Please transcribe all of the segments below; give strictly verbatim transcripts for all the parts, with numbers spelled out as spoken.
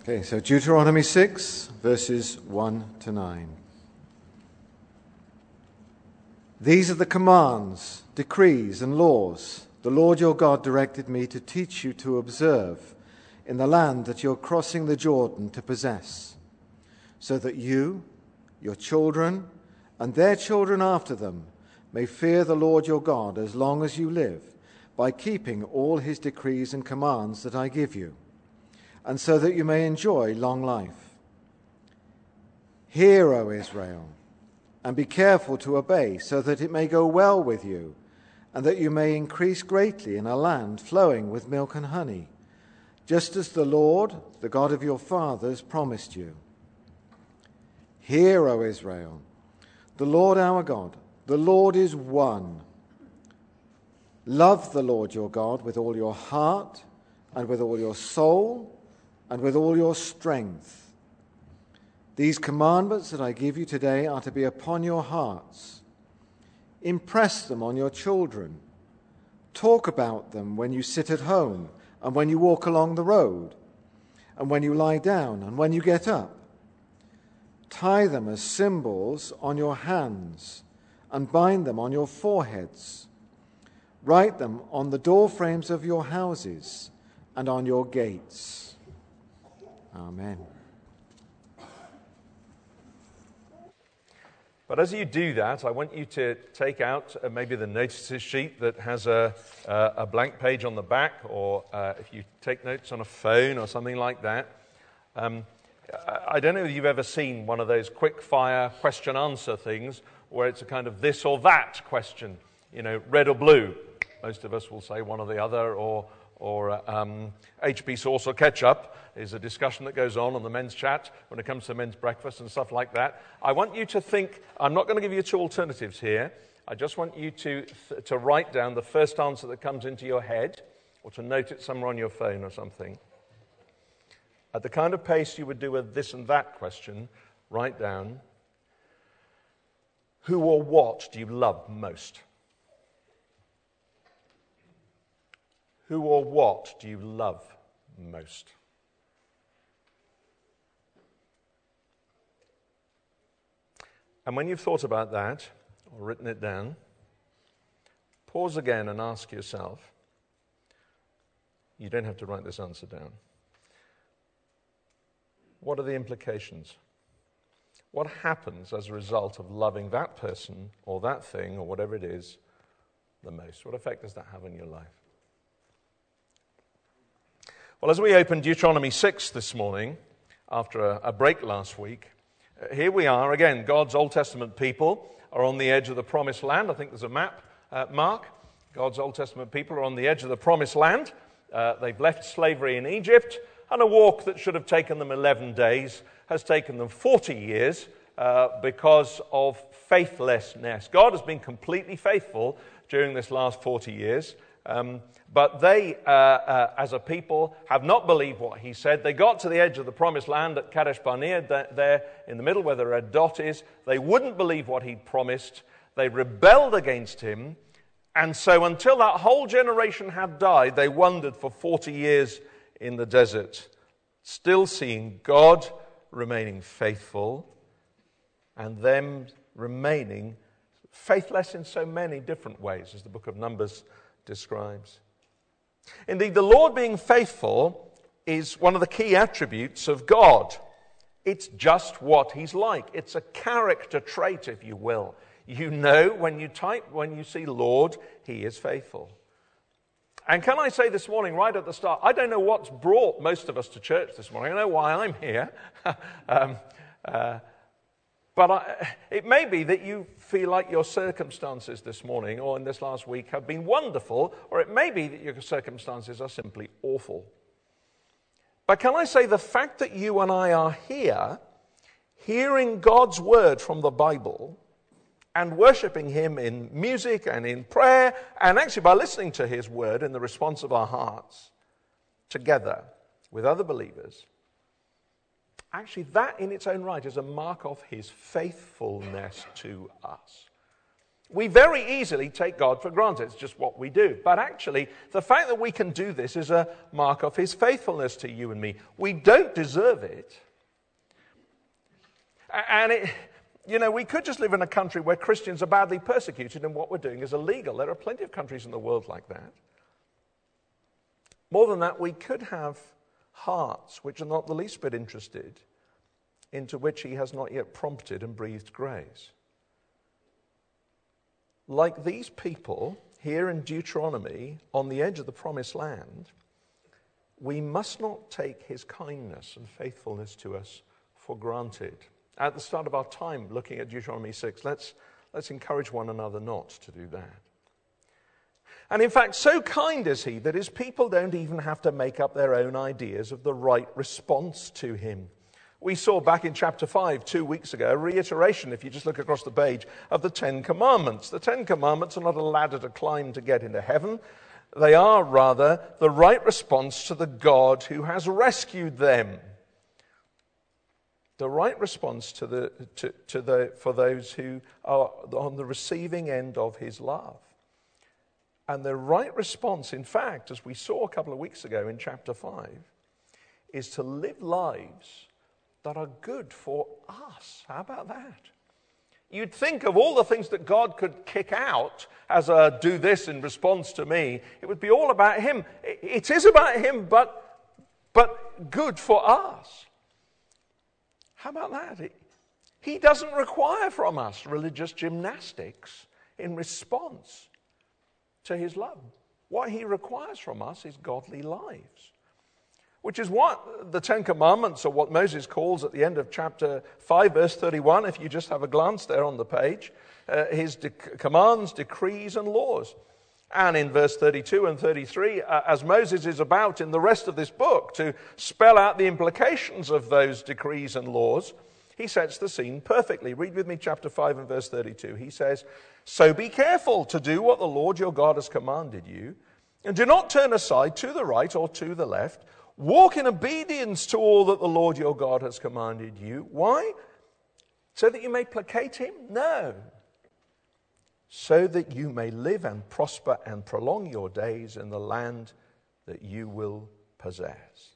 Okay, so Deuteronomy six, verses one to nine. These are the commands, decrees, and laws the Lord your God directed me to teach you to observe in the land that you're crossing the Jordan to possess, so that you, your children, and their children after them may fear the Lord your God as long as you live, by keeping all his decrees and commands that I give you, and so that you may enjoy long life. Hear, O Israel, and be careful to obey, so that it may go well with you, and that you may increase greatly in a land flowing with milk and honey, just as the Lord, the God of your fathers, promised you. Hear, O Israel, the Lord our God, the Lord is one. Love the Lord your God with all your heart, and with all your soul, and with all your strength. These commandments that I give you today are to be upon your hearts. Impress them on your children. Talk about them when you sit at home, and when you walk along the road, and when you lie down, and when you get up. Tie them as symbols on your hands, and bind them on your foreheads. Write them on the door frames of your houses and on your gates. Amen. But as you do that, I want you to take out uh, maybe the notices sheet that has a, uh, a blank page on the back, or uh, if you take notes on a phone or something like that. Um, I don't know if you've ever seen one of those quick-fire question-answer things where it's a kind of this or that question, you know, red or blue. Most of us will say one or the other, or or um, H P sauce or ketchup is a discussion that goes on on the men's chat when it comes to men's breakfast and stuff like that. I want you to think, I'm not going to give you two alternatives here. I just want you to th- to write down the first answer that comes into your head, or to note it somewhere on your phone or something. At the kind of pace you would do a this and that question, write down, who or what do you love most? Who or what do you love most? And when you've thought about that, or written it down, pause again and ask yourself, you don't have to write this answer down, what are the implications? What happens as a result of loving that person or that thing or whatever it is the most? What effect does that have on your life? Well, as we open Deuteronomy six this morning, after a, a break last week, uh, here we are again. God's Old Testament people are on the edge of the Promised Land. I think there's a map, uh, Mark. God's Old Testament people are on the edge of the Promised Land. Uh, they've left slavery in Egypt, and a walk that should have taken them eleven days has taken them forty years uh, because of faithlessness. God has been completely faithful during this last forty years. Um, but they, uh, uh, as a people, have not believed what he said. They got to the edge of the Promised Land at Kadesh Barnea, th- there in the middle where the red dot is. They wouldn't believe what he'd promised. They rebelled against him. And so until that whole generation had died, they wandered for forty years in the desert, still seeing God remaining faithful and them remaining faithless in so many different ways, as the book of Numbers describes. Indeed, the Lord being faithful is one of the key attributes of God. It's just what he's like. It's a character trait, if you will. You know when you type, when you see Lord, he is faithful. And can I say this morning, right at the start, I don't know what's brought most of us to church this morning. I know why I'm here. um, uh, But I, it may be that you feel like your circumstances this morning or in this last week have been wonderful, or it may be that your circumstances are simply awful. But can I say the fact that you and I are here, hearing God's word from the Bible and worshipping him in music and in prayer, and actually by listening to his word in the response of our hearts, together with other believers, actually, that in its own right is a mark of his faithfulness to us. We very easily take God for granted. It's just what we do. But actually, the fact that we can do this is a mark of his faithfulness to you and me. We don't deserve it. And, it, you know, we could just live in a country where Christians are badly persecuted and what we're doing is illegal. There are plenty of countries in the world like that. More than that, we could have hearts which are not the least bit interested, into which he has not yet prompted and breathed grace. Like these people here in Deuteronomy on the edge of the promised land, we must not take his kindness and faithfulness to us for granted. At the start of our time looking at Deuteronomy six, let's, let's encourage one another not to do that. And in fact, so kind is he that his people don't even have to make up their own ideas of the right response to him. We saw back in chapter five, two weeks ago, a reiteration, if you just look across the page, of the Ten Commandments. The Ten Commandments are not a ladder to climb to get into heaven. They are, rather, the right response to the God who has rescued them. The right response to the, to, to the, for those who are on the receiving end of his love. And the right response, in fact, as we saw a couple of weeks ago in chapter five, is to live lives that are good for us. How about that? You'd think of all the things that God could kick out as a do this in response to me, it would be all about him. It is about him, but, but good for us. How about that? He doesn't require from us religious gymnastics in response to his love. What he requires from us is godly lives. Which is what the Ten Commandments, or what Moses calls at the end of chapter five, verse thirty-one, if you just have a glance there on the page, uh, his de- commands, decrees, and laws. And in verse thirty-two and thirty-three, uh, as Moses is about in the rest of this book to spell out the implications of those decrees and laws, he sets the scene perfectly. Read with me chapter five and verse thirty-two. He says, "So be careful to do what the Lord your God has commanded you, and do not turn aside to the right or to the left. Walk in obedience to all that the Lord your God has commanded you." Why? So that you may placate him? No. So that you may live and prosper and prolong your days in the land that you will possess.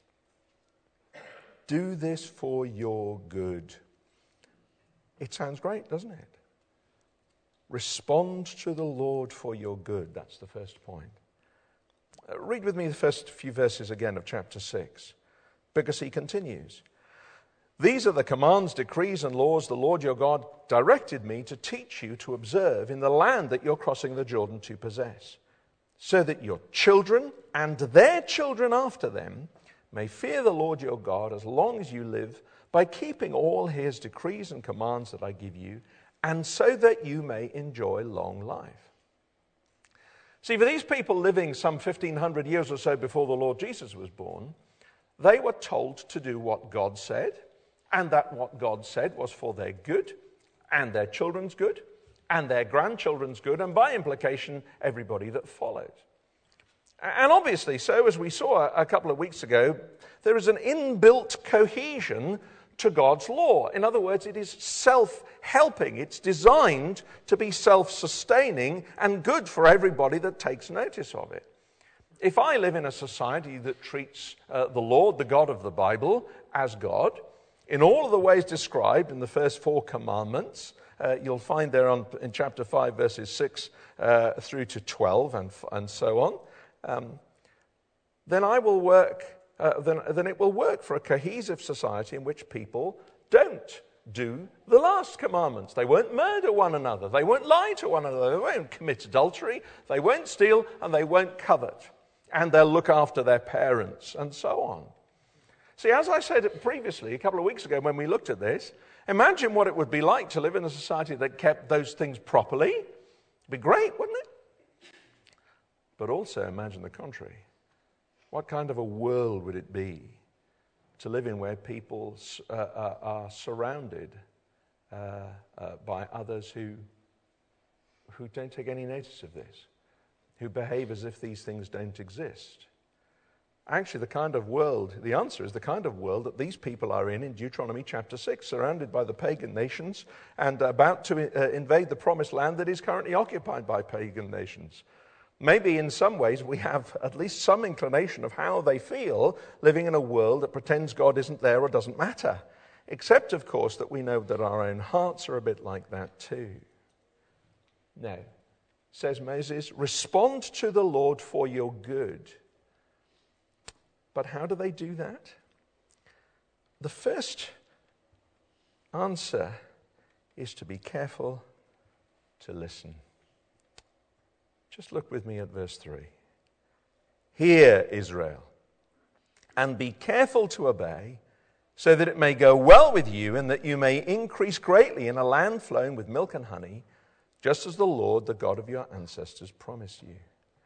Do this for your good. It sounds great, doesn't it? Respond to the Lord for your good. That's the first point. Uh, read with me the first few verses again of chapter six, because he continues. "These are the commands, decrees, and laws the Lord your God directed me to teach you to observe in the land that you're crossing the Jordan to possess, so that your children and their children after them may fear the Lord your God as long as you live, by keeping all his decrees and commands that I give you, and so that you may enjoy long life." See, for these people living some fifteen hundred years or so before the Lord Jesus was born, they were told to do what God said, and that what God said was for their good, and their children's good, and their grandchildren's good, and by implication, everybody that followed. And obviously, so as we saw a couple of weeks ago, there is an inbuilt cohesion to God's law. In other words, it is self-helping. It's designed to be self-sustaining and good for everybody that takes notice of it. If I live in a society that treats uh, the Lord, the God of the Bible, as God, in all of the ways described in the first four commandments, uh, you'll find there on, in chapter five, verses six uh, through to twelve and, and so on, um, then I will work Uh, then, then it will work for a cohesive society in which people don't do the last commandments. They won't murder one another. They won't lie to one another. They won't commit adultery. They won't steal, and they won't covet. And they'll look after their parents, and so on. See, as I said previously, a couple of weeks ago when we looked at this, imagine what it would be like to live in a society that kept those things properly. It'd be great, wouldn't it? But also imagine the contrary. What kind of a world would it be to live in where people uh, uh, are surrounded uh, uh, by others who, who don't take any notice of this, who behave as if these things don't exist, Actually, the kind of world, the answer is the kind of world that these people are in in Deuteronomy chapter six, surrounded by the pagan nations and about to uh, invade the promised land that is currently occupied by pagan nations. Maybe in some ways we have at least some inclination of how they feel living in a world that pretends God isn't there or doesn't matter. Except, of course, that we know that our own hearts are a bit like that too. No, says Moses, respond to the Lord for your good. But how do they do that? The first answer is to be careful to listen. Just look with me at verse three. Hear, Israel, and be careful to obey, so that it may go well with you and that you may increase greatly in a land flowing with milk and honey, just as the Lord, the God of your ancestors, promised you.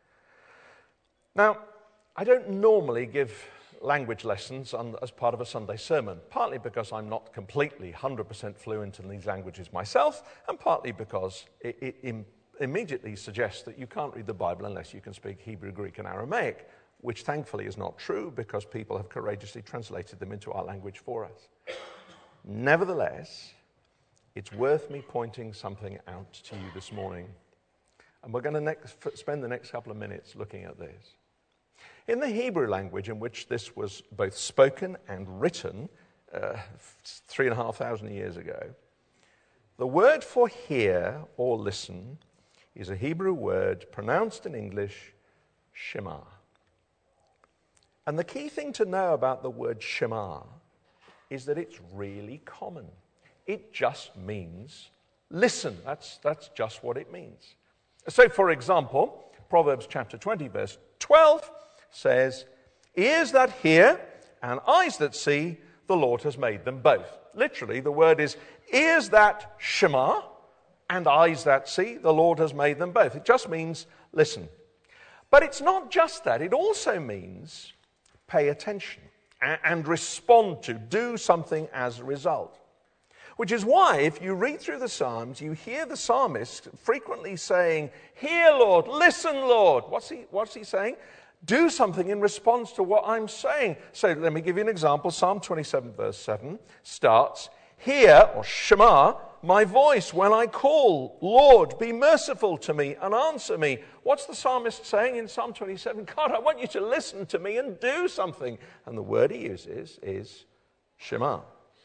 Now, I don't normally give language lessons on, as part of a Sunday sermon, partly because I'm not completely one hundred percent fluent in these languages myself, and partly because it, it im- immediately suggests that you can't read the Bible unless you can speak Hebrew, Greek, and Aramaic, which thankfully is not true because people have courageously translated them into our language for us. Nevertheless, it's worth me pointing something out to you this morning. And we're going to next, spend the next couple of minutes looking at this. In the Hebrew language in which this was both spoken and written uh, three and a half thousand years ago, the word for hear or listen is a Hebrew word pronounced in English, Shema. And the key thing to know about the word Shema is that it's really common. It just means listen. That's, that's just what it means. So, for example, Proverbs chapter twenty, verse twelve says, ears that hear and eyes that see, the Lord has made them both. Literally, the word is ears that Shema and eyes that see, the Lord has made them both. It just means listen. But it's not just that. It also means pay attention and respond to, do something as a result. Which is why, if you read through the Psalms, you hear the psalmist frequently saying, hear, Lord, listen, Lord. What's he, what's he saying? Do something in response to what I'm saying. So let me give you an example. Psalm twenty-seven, verse seven starts, hear, or Shema, my voice when I call. Lord, be merciful to me and answer me. What's the psalmist saying in Psalm twenty-seven? God, I want you to listen to me and do something. And the word he uses is Shema.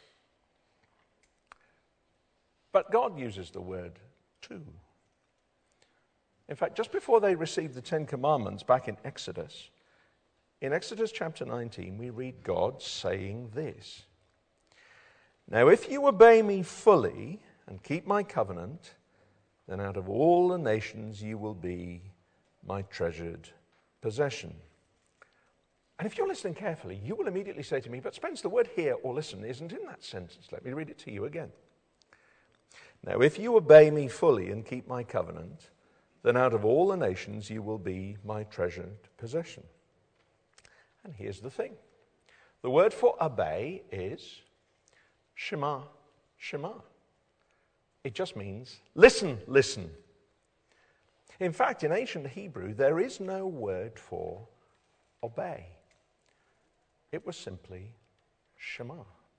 But God uses the word too. In fact, just before they received the Ten Commandments back in Exodus, in Exodus chapter nineteen, we read God saying this. Now, if you obey me fully and keep my covenant, then out of all the nations you will be my treasured possession. And if you're listening carefully, you will immediately say to me, but Spence, the word hear or listen isn't in that sentence. Let me read it to you again. Now, if you obey me fully and keep my covenant, then out of all the nations you will be my treasured possession. And here's the thing. The word for obey is Shema, Shema. It just means listen, listen. In fact, in ancient Hebrew, there is no word for obey. It was simply Shema.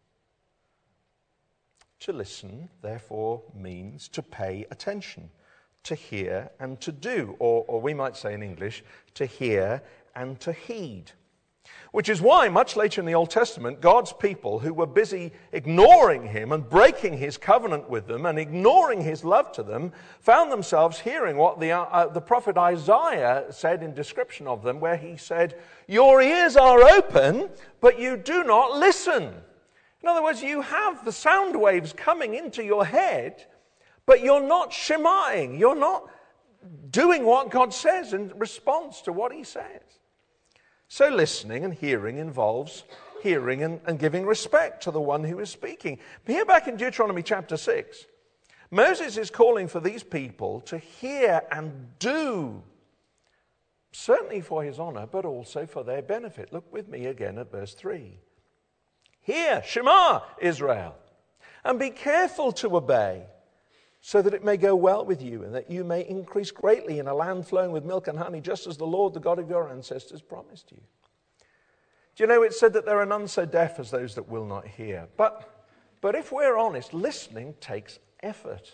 To listen, therefore, means to pay attention, to hear and to do, or, or we might say in English, to hear and to heed. Which is why, much later in the Old Testament, God's people who were busy ignoring him and breaking his covenant with them and ignoring his love to them, found themselves hearing what the, uh, the prophet Isaiah said in description of them, where he said, your ears are open, but you do not listen. In other words, you have the sound waves coming into your head, but you're not shemaing. You're not doing what God says in response to what he says. So listening and hearing involves hearing and, and giving respect to the one who is speaking. But here back in Deuteronomy chapter six, Moses is calling for these people to hear and do, certainly for his honor, but also for their benefit. Look with me again at verse three. Hear, Shema, Israel, and be careful to obey, so that it may go well with you and that you may increase greatly in a land flowing with milk and honey, just as the Lord, the God of your ancestors, promised you. Do you know, it's said that there are none so deaf as those that will not hear. But, but if we're honest, listening takes effort.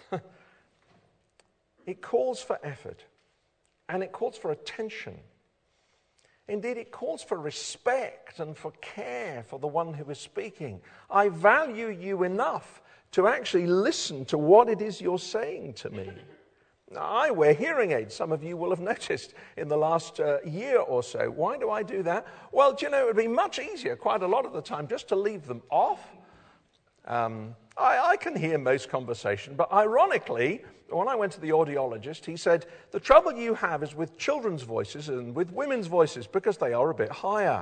It calls for effort. And it calls for attention. Indeed, it calls for respect and for care for the one who is speaking. I value you enough to actually listen to what it is you're saying to me. Now, I wear hearing aids. Some of you will have noticed in the last uh, year or so. Why do I do that? Well, do you know, it would be much easier quite a lot of the time just to leave them off. Um, I, I can hear most conversation, but ironically, when I went to the audiologist, he said, the trouble you have is with children's voices and with women's voices because they are a bit higher.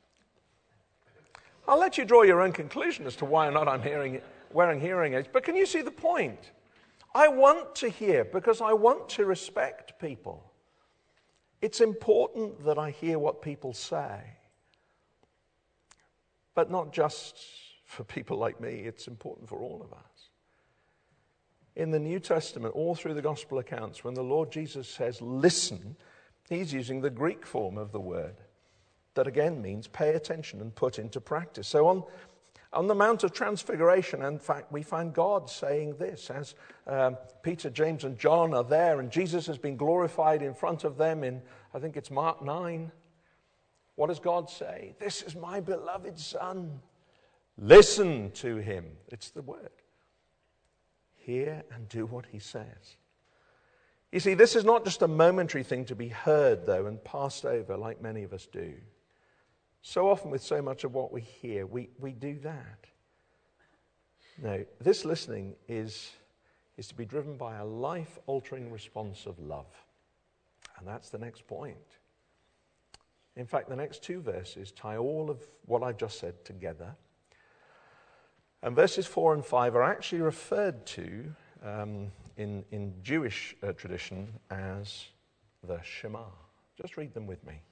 I'll let you draw your own conclusion as to why or not I'm hearing, wearing hearing aids, but can you see the point? I want to hear because I want to respect people. It's important that I hear what people say. But not just for people like me, it's important for all of us. In the New Testament, all through the gospel accounts, when the Lord Jesus says, listen, he's using the Greek form of the word. That again means pay attention and put into practice. So on, on the Mount of Transfiguration, in fact, we find God saying this as um, Peter, James, and John are there, and Jesus has been glorified in front of them in, I think it's Mark nine. What does God say? This is my beloved Son. Listen to him. It's the word. Hear and do what he says. You see, this is not just a momentary thing to be heard, though, and passed over like many of us do. So often with so much of what we hear, we, we do that. No, this listening is, is to be driven by a life-altering response of love. And that's the next point. In fact, the next two verses tie all of what I've just said together. And verses four and five are actually referred to um, in, in Jewish uh, tradition as the Shema. Just read them with me.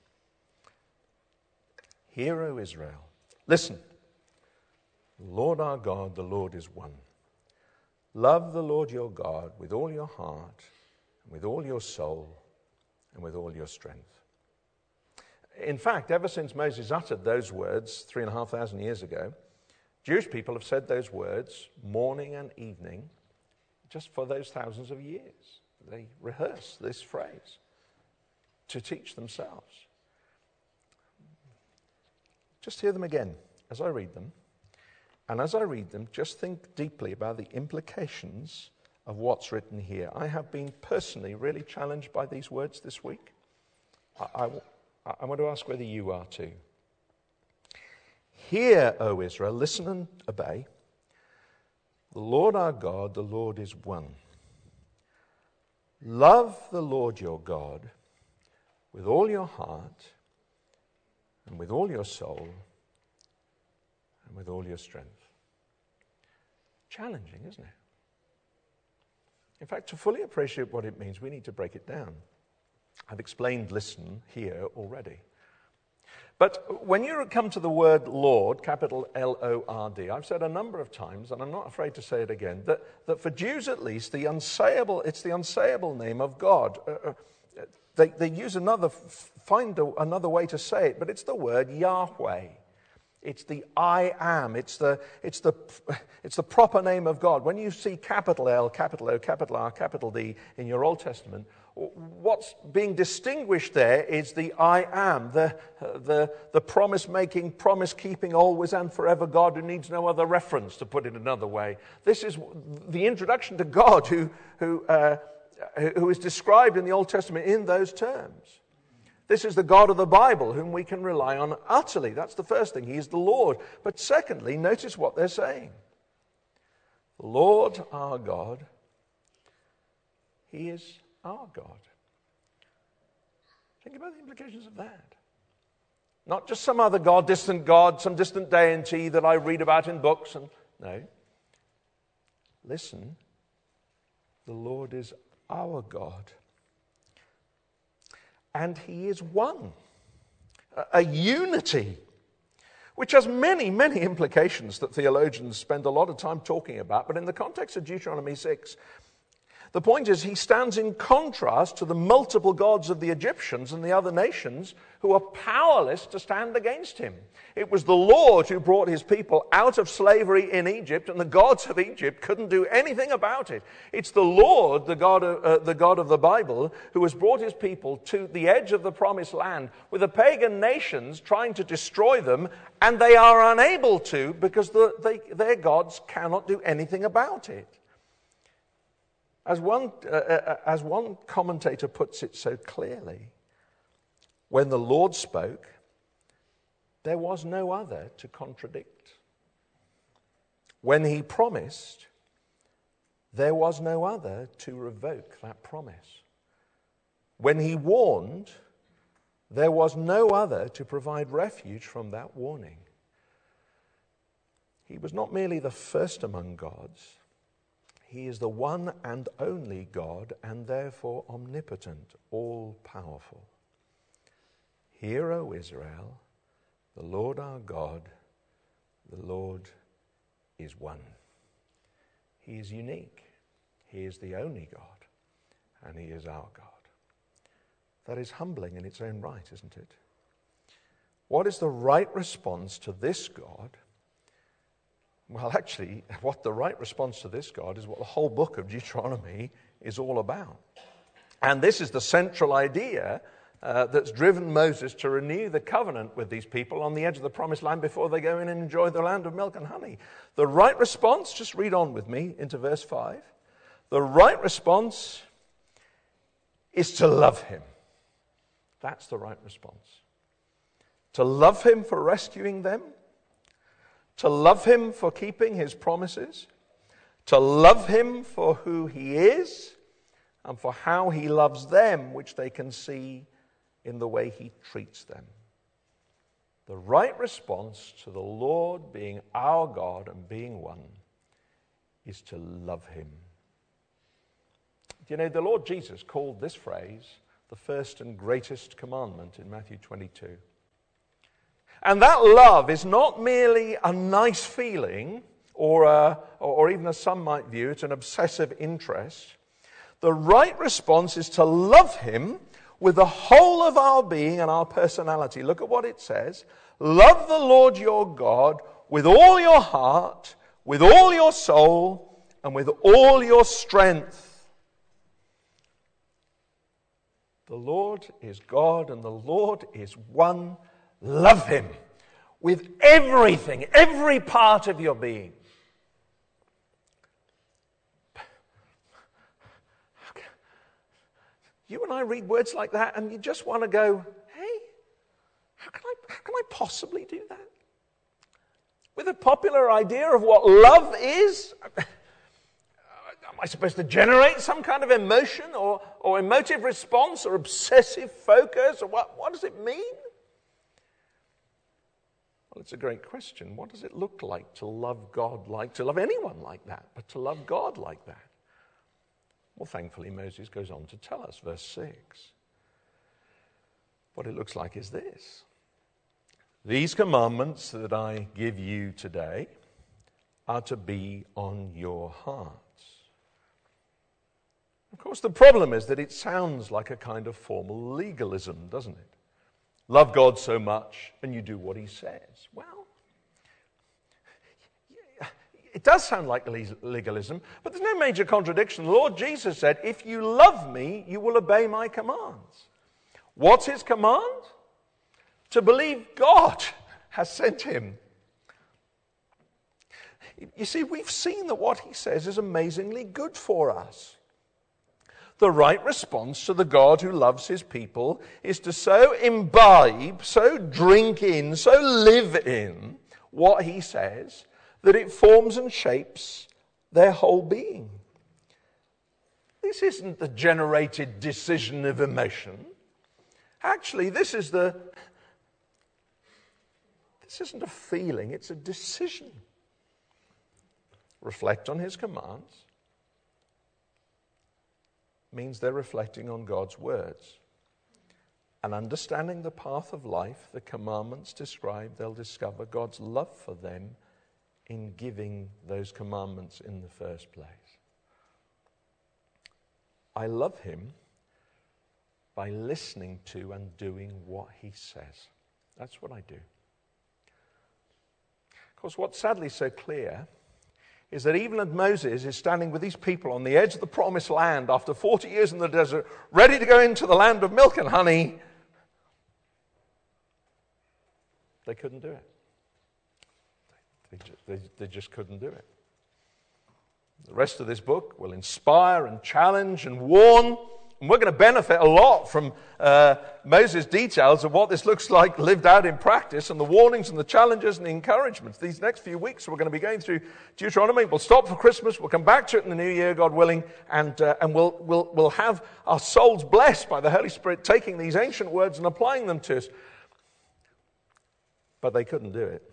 Hear, O Israel, listen. The Lord our God, the Lord is one. Love the Lord your God with all your heart, and with all your soul, and with all your strength. In fact, ever since Moses uttered those words three and a half thousand years ago, Jewish people have said those words morning and evening just for those thousands of years. They rehearse this phrase to teach themselves. Just hear them again as I read them. And as I read them, just think deeply about the implications of what's written here. I have been personally really challenged by these words this week. I, I, I want to ask whether you are too. Hear, O Israel, listen and obey. The Lord our God, the Lord is one. Love the Lord your God with all your heart and with all your soul and with all your strength. Challenging, isn't it? In fact, to fully appreciate what it means, we need to break it down. I've explained listen here already. But when you come to the word Lord, capital L O R D, I've said a number of times, and I'm not afraid to say it again, that, that for Jews at least, the unsayable, it's the unsayable name of God. Uh, they, they use another, find a, another way to say it, but it's the word Yahweh. It's the I am. It's the, it's the, it's the proper name of God. When you see capital L, capital O, capital R, capital D in your Old Testament, what's being distinguished there is the I am, the, the, the promise-making, promise-keeping, always and forever God who needs no other reference, to put it another way. This is the introduction to God who, who, uh, who is described in the Old Testament in those terms. This is the God of the Bible whom we can rely on utterly. That's the first thing. He is the Lord. But secondly, notice what they're saying. The Lord our God, He is our God. Think about the implications of that. Not just some other God, distant God, some distant deity that I read about in books. And no. Listen, the Lord is our God. And He is one. A, a unity, which has many, many implications that theologians spend a lot of time talking about. But in the context of Deuteronomy six, The point is, he stands in contrast to the multiple gods of the Egyptians and the other nations who are powerless to stand against him. It was the Lord who brought his people out of slavery in Egypt, and the gods of Egypt couldn't do anything about it. It's the Lord, the God of, uh, the God of the Bible, who has brought his people to the edge of the promised land with the pagan nations trying to destroy them, and they are unable to because the, they, their gods cannot do anything about it. As one, uh, as one commentator puts it so clearly, when the Lord spoke, there was no other to contradict. When he promised, there was no other to revoke that promise. When he warned, there was no other to provide refuge from that warning. He was not merely the first among gods. He is the one and only God, and therefore omnipotent, all-powerful. Hear, O Israel, the Lord our God, the Lord is one. He is unique. He is the only God, and he is our God. That is humbling in its own right, isn't it? What is the right response to this God? Well, actually, what the right response to this God is what the whole book of Deuteronomy is all about. And this is the central idea uh, that's driven Moses to renew the covenant with these people on the edge of the promised land before they go in and enjoy the land of milk and honey. The right response, just read on with me into verse five. The right response is to love him. That's the right response. To love him for rescuing them. To love him for keeping his promises, to love him for who he is, and for how he loves them, which they can see in the way he treats them. The right response to the Lord being our God and being one is to love him. Do you know, the Lord Jesus called this phrase the first and greatest commandment in Matthew twenty-two. And that love is not merely a nice feeling, or, a, or even as some might view it, an obsessive interest. The right response is to love him with the whole of our being and our personality. Look at what it says. Love the Lord your God with all your heart, with all your soul, and with all your strength. The Lord is God and the Lord is one. Love him with everything, every part of your being. You and I read words like that and you just want to go, hey, how can I, how can I possibly do that? With a popular idea of what love is, am I supposed to generate some kind of emotion or, or emotive response or obsessive focus? Or what, what does it mean? Well, it's a great question. What does it look like to love God like, to love anyone like that, but to love God like that? Well, thankfully, Moses goes on to tell us, verse six. What it looks like is this. These commandments that I give you today are to be on your hearts. Of course, the problem is that it sounds like a kind of formal legalism, doesn't it? Love God so much, and you do what he says. Well, it does sound like legalism, but there's no major contradiction. The Lord Jesus said, if you love me, you will obey my commands. What's his command? To believe God has sent him. You see, we've seen that what he says is amazingly good for us. The right response to the God who loves his people is to so imbibe, so drink in, so live in what he says that it forms and shapes their whole being. This isn't the generated decision of emotion. Actually, this is the this isn't a feeling, it's a decision. Reflect on his commands means they're reflecting on God's words. And understanding the path of life the commandments describe, they'll discover God's love for them in giving those commandments in the first place. I love him by listening to and doing what he says. That's what I do. Of course, what's sadly so clear is that even as Moses is standing with these people on the edge of the promised land after forty years in the desert, ready to go into the land of milk and honey, they couldn't do it. They just, they, they just couldn't do it. The rest of this book will inspire and challenge and warn. And we're going to benefit a lot from uh, Moses' details of what this looks like lived out in practice, and the warnings and the challenges and the encouragements. These next few weeks we're going to be going through Deuteronomy. We'll stop for Christmas. We'll come back to it in the new year, God willing, and uh, and we'll we'll we'll have our souls blessed by the Holy Spirit taking these ancient words and applying them to us. But they couldn't do it.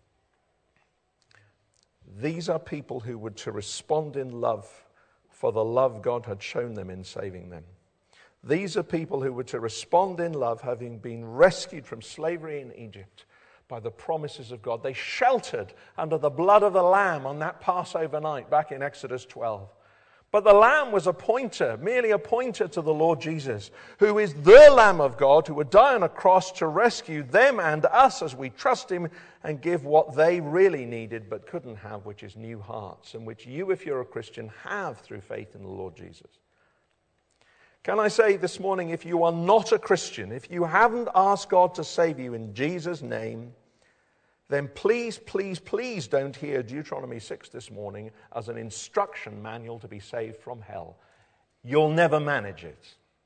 These are people who were to respond in love for the love God had shown them in saving them. These are people who were to respond in love, having been rescued from slavery in Egypt by the promises of God. They sheltered under the blood of the Lamb on that Passover night back in Exodus twelve. But the Lamb was a pointer, merely a pointer to the Lord Jesus, who is the Lamb of God, who would die on a cross to rescue them and us as we trust him and give what they really needed but couldn't have, which is new hearts, and which you, if you're a Christian, have through faith in the Lord Jesus. Can I say this morning, if you are not a Christian, if you haven't asked God to save you in Jesus' name, then please, please, please don't hear Deuteronomy six this morning as an instruction manual to be saved from hell. You'll never manage it.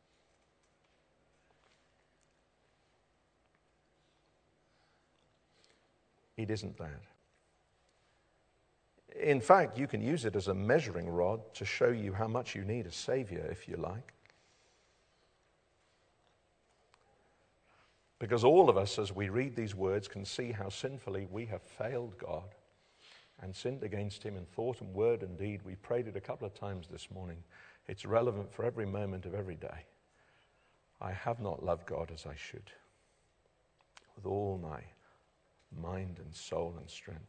It isn't that. In fact, you can use it as a measuring rod to show you how much you need a Savior, if you like. Because all of us, as we read these words, can see how sinfully we have failed God and sinned against him in thought and word and deed. We prayed it a couple of times this morning. It's relevant for every moment of every day. I have not loved God as I should, with all my mind and soul and strength.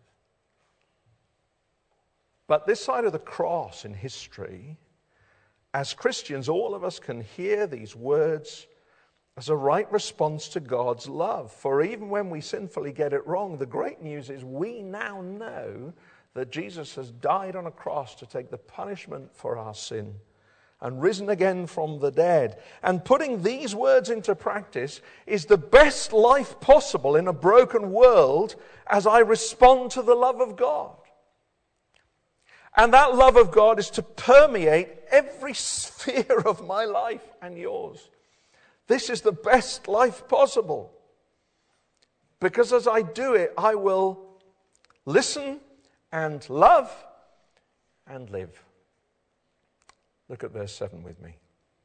But this side of the cross in history, as Christians, all of us can hear these words as a right response to God's love. For even when we sinfully get it wrong, the great news is we now know that Jesus has died on a cross to take the punishment for our sin and risen again from the dead. And putting these words into practice is the best life possible in a broken world as I respond to the love of God. And that love of God is to permeate every sphere of my life and yours. This is the best life possible. Because as I do it, I will listen and love and live. Look at verse seven with me.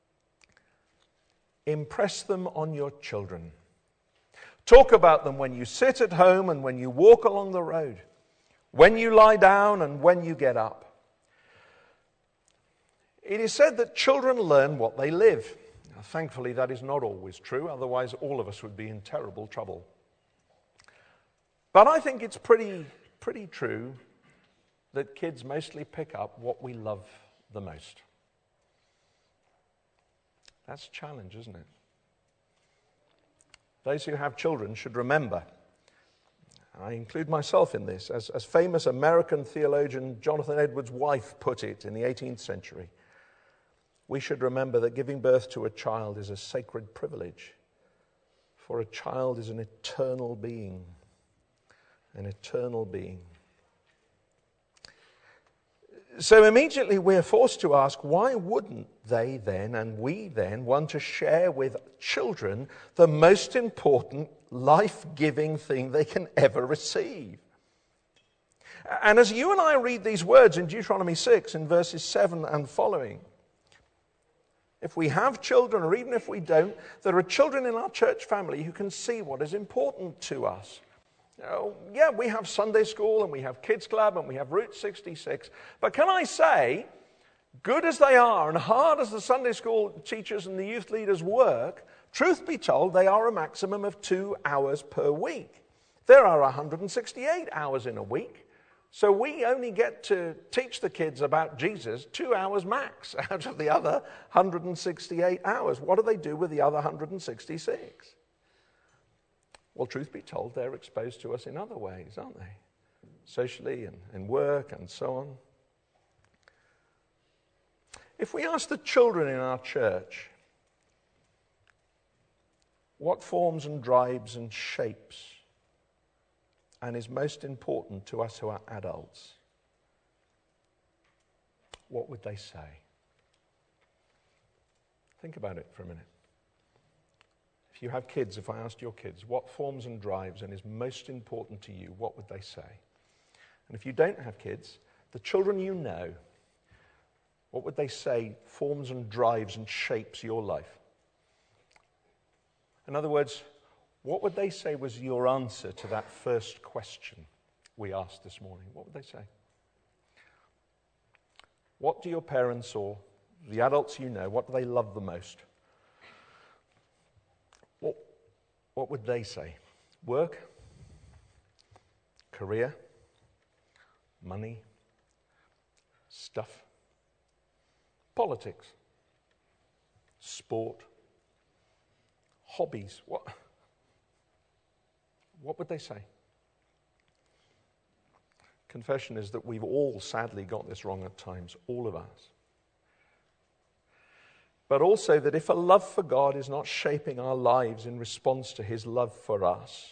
Impress them on your children. Talk about them when you sit at home and when you walk along the road, when you lie down and when you get up. It is said that children learn what they live. Now, thankfully, that is not always true. Otherwise, all of us would be in terrible trouble. But I think it's pretty, pretty true that kids mostly pick up what we love the most. That's a challenge, isn't it? Those who have children should remember, I include myself in this, as, as famous American theologian Jonathan Edwards' wife put it in the eighteenth century, we should remember that giving birth to a child is a sacred privilege, for a child is an eternal being, an eternal being. So immediately we're forced to ask, why wouldn't they then, and we then, want to share with children the most important life-giving thing they can ever receive? And as you and I read these words in Deuteronomy six, in verses seven and following, if we have children, or even if we don't, there are children in our church family who can see what is important to us. Oh, yeah, we have Sunday school and we have Kids Club and we have Route sixty-six. But can I say, good as they are and hard as the Sunday school teachers and the youth leaders work, truth be told, they are a maximum of two hours per week. There are one hundred sixty-eight hours in a week. So we only get to teach the kids about Jesus two hours max out of the other one hundred sixty-eight hours. What do they do with the other one hundred sixty-six? Well, truth be told, they're exposed to us in other ways, aren't they? Socially and in work and so on. If we ask the children in our church what forms and drives and shapes and is most important to us who are adults, what would they say? Think about it for a minute. If you have kids, if I asked your kids what forms and drives and is most important to you, what would they say? And if you don't have kids, the children you know, what would they say forms and drives and shapes your life? In other words, what would they say was your answer to that first question we asked this morning? What would they say? What do your parents or the adults you know, what do they love the most? What, what would they say? Work? Career? Money? Stuff? Politics? Sport? Hobbies? What? What would they say? Confession is that we've all sadly got this wrong at times, all of us. But also that if a love for God is not shaping our lives in response to his love for us,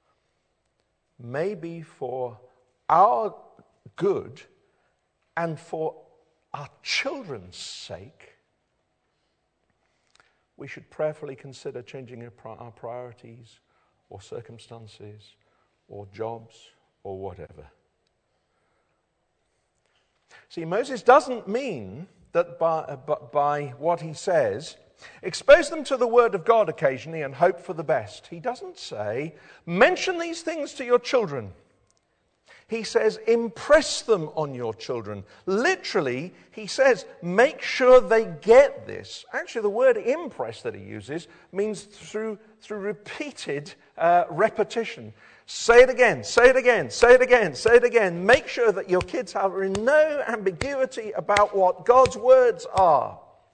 maybe for our good and for our children's sake, we should prayerfully consider changing our priorities or circumstances or jobs or whatever. See, Moses doesn't mean that by, uh, by what he says, expose them to the word of God occasionally and hope for the best. He doesn't say, mention these things to your children. He says, impress them on your children. Literally, he says, make sure they get this. Actually, the word impress that he uses means through, through repeated uh, repetition. Say it again, say it again, say it again, say it again. Make sure that your kids have no ambiguity about what God's words are.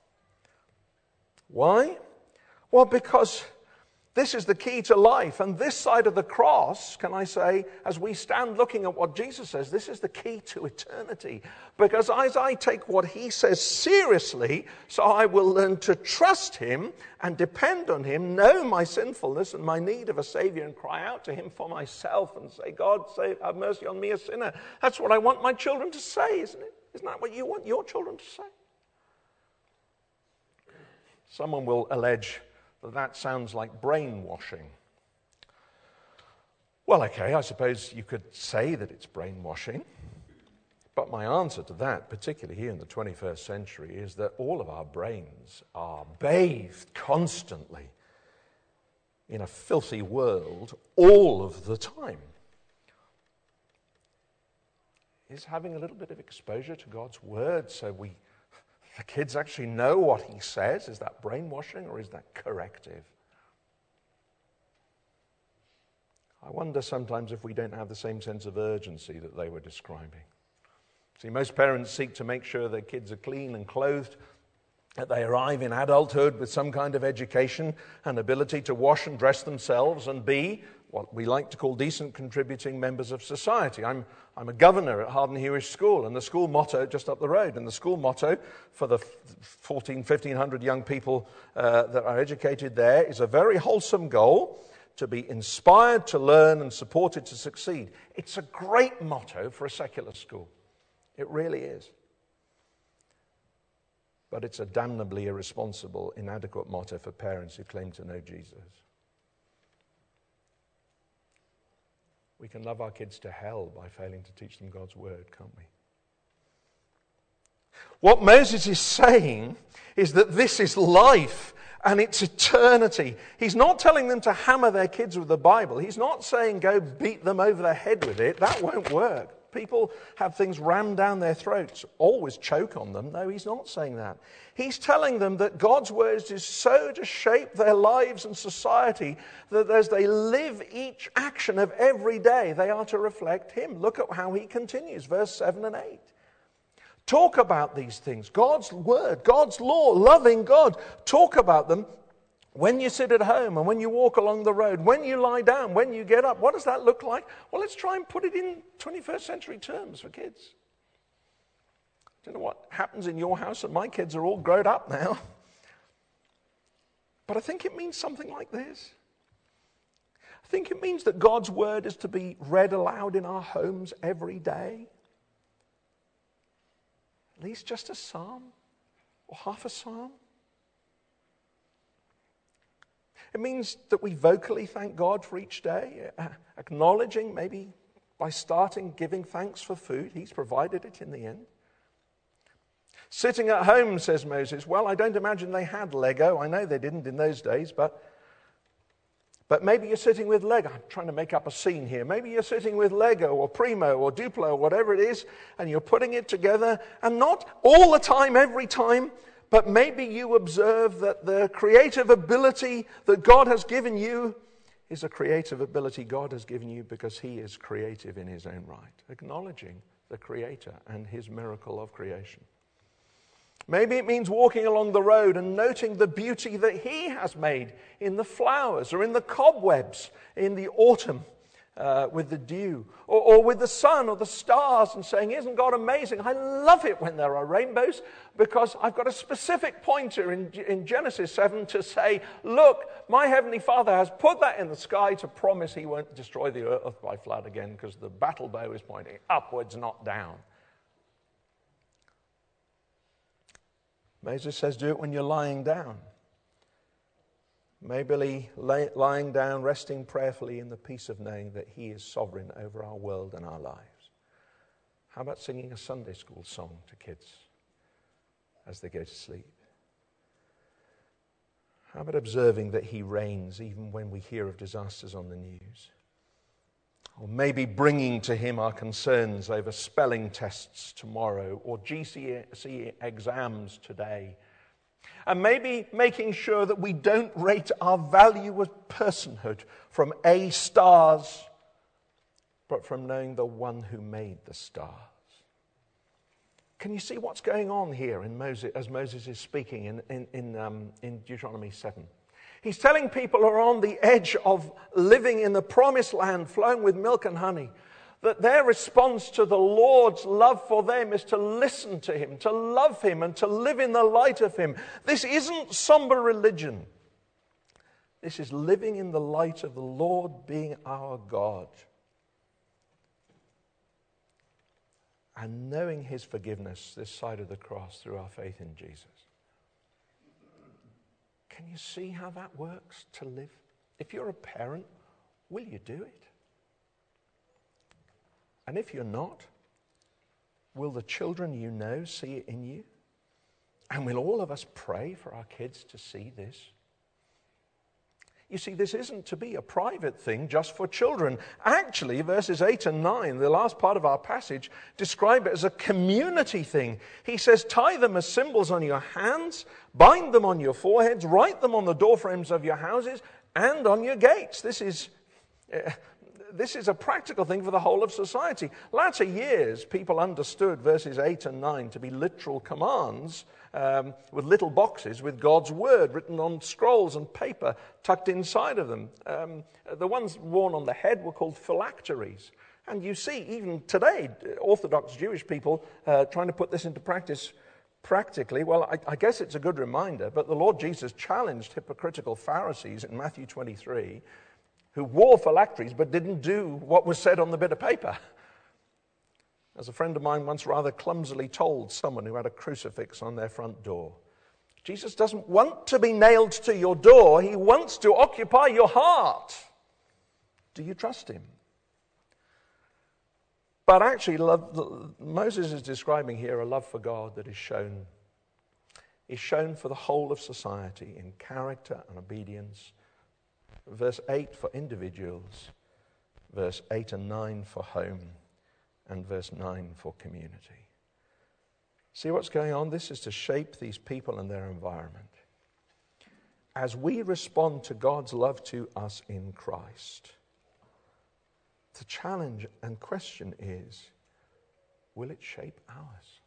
Why? Well, because this is the key to life. And this side of the cross, can I say, as we stand looking at what Jesus says, this is the key to eternity. Because as I take what he says seriously, so I will learn to trust him and depend on him, know my sinfulness and my need of a Savior, and cry out to him for myself and say, God, save, have mercy on me, a sinner. That's what I want my children to say, isn't it? Isn't that what you want your children to say? Someone will allege that that sounds like brainwashing. Well, okay, I suppose you could say that it's brainwashing, but my answer to that, particularly here in the twenty-first century, is that all of our brains are bathed constantly in a filthy world all of the time. Is having a little bit of exposure to God's word so we the kids actually know what he says, is that brainwashing or is that corrective? I wonder sometimes if we don't have the same sense of urgency that they were describing. See, most parents seek to make sure their kids are clean and clothed, that they arrive in adulthood with some kind of education and ability to wash and dress themselves and be what we like to call decent contributing members of society. I'm, I'm a governor at Harden Hewish School, and the school motto, just up the road, and the school motto for the fourteen, fifteen hundred young people uh, that are educated there is a very wholesome goal: to be inspired to learn and supported to succeed. It's a great motto for a secular school. It really is. But it's a damnably irresponsible, inadequate motto for parents who claim to know Jesus. We can love our kids to hell by failing to teach them God's word, can't we? What Moses is saying is that this is life and it's eternity. He's not telling them to hammer their kids with the Bible. He's not saying go beat them over the head with it. That won't work. People have things rammed down their throats, always choke on them. No, he's not saying that. He's telling them that God's word is so to shape their lives and society that as they live each action of every day, they are to reflect him. Look at how he continues, verse seven and eight. Talk about these things. God's word, God's law, loving God. Talk about them when you sit at home and when you walk along the road, when you lie down, when you get up. What does that look like? Well, let's try and put it in twenty-first century terms for kids. I don't know what happens in your house, and my kids are all grown up now. But I think it means something like this. I think it means that God's word is to be read aloud in our homes every day. At least just a psalm or half a psalm. It means that we vocally thank God for each day, uh, acknowledging maybe by starting giving thanks for food. He's provided it in the end. Sitting at home, says Moses. Well, I don't imagine they had Lego. I know they didn't in those days, but But maybe you're sitting with Lego. I'm trying to make up a scene here. Maybe you're sitting with Lego or Primo or Duplo or whatever it is, and you're putting it together, and not all the time, every time, but maybe you observe that the creative ability that God has given you is a creative ability God has given you because he is creative in his own right, acknowledging the Creator and his miracle of creation. Maybe it means walking along the road and noting the beauty that he has made in the flowers or in the cobwebs in the autumn uh, with the dew, or, or with the sun or the stars, and saying, isn't God amazing? I love it when there are rainbows, because I've got a specific pointer in, in Genesis seven to say, look, my heavenly Father has put that in the sky to promise he won't destroy the earth by flood again, because the battle bow is pointing upwards, not down. Moses says, do it when you're lying down. Maybe lay, lying down, resting prayerfully in the peace of knowing that he is sovereign over our world and our lives. How about singing a Sunday school song to kids as they go to sleep? How about observing that he reigns even when we hear of disasters on the news? Or maybe bringing to him our concerns over spelling tests tomorrow or G C S E exams today. And maybe making sure that we don't rate our value as personhood from A stars, but from knowing the one who made the stars. Can you see what's going on here in Moses, as Moses is speaking in, in, in, um, in Deuteronomy seven? He's telling people who are on the edge of living in the promised land flowing with milk and honey that their response to the Lord's love for them is to listen to him, to love him, and to live in the light of him. This isn't somber religion. This is living in the light of the Lord being our God and knowing his forgiveness this side of the cross through our faith in Jesus. Can you see how that works to live? If you're a parent, will you do it? And if you're not, will the children you know see it in you? And will all of us pray for our kids to see this? You see, this isn't to be a private thing just for children. Actually, verses eight and nine, the last part of our passage, describe it as a community thing. He says, tie them as symbols on your hands, bind them on your foreheads, write them on the doorframes of your houses and on your gates. This is... Uh, This is a practical thing for the whole of society. Latter years, people understood verses eight and nine to be literal commands um, with little boxes with God's word written on scrolls and paper tucked inside of them. Um, the ones worn on the head were called phylacteries. And you see, even today, Orthodox Jewish people uh, trying to put this into practice practically. Well, I, I guess it's a good reminder, but the Lord Jesus challenged hypocritical Pharisees in Matthew twenty-three who wore phylacteries but didn't do what was said on the bit of paper. As a friend of mine once rather clumsily told someone who had a crucifix on their front door, Jesus doesn't want to be nailed to your door, he wants to occupy your heart. Do you trust him? But actually, love, Moses is describing here a love for God that is shown, is shown for the whole of society in character and obedience. Verse eight for individuals, verse eight and nine for home, and verse nine for community. See what's going on? This is to shape these people and their environment. As we respond to God's love to us in Christ, the challenge and question is, will it shape ours?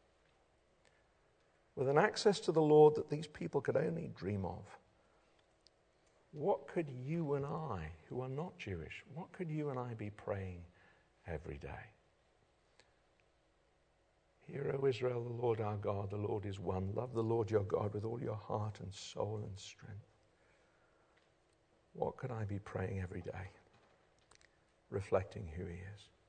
With an access to the Lord that these people could only dream of, what could you and I, who are not Jewish, what could you and I be praying every day? Hear, O Israel, the Lord our God, the Lord is one. Love the Lord your God with all your heart and soul and strength. What could I be praying every day? Reflecting who he is.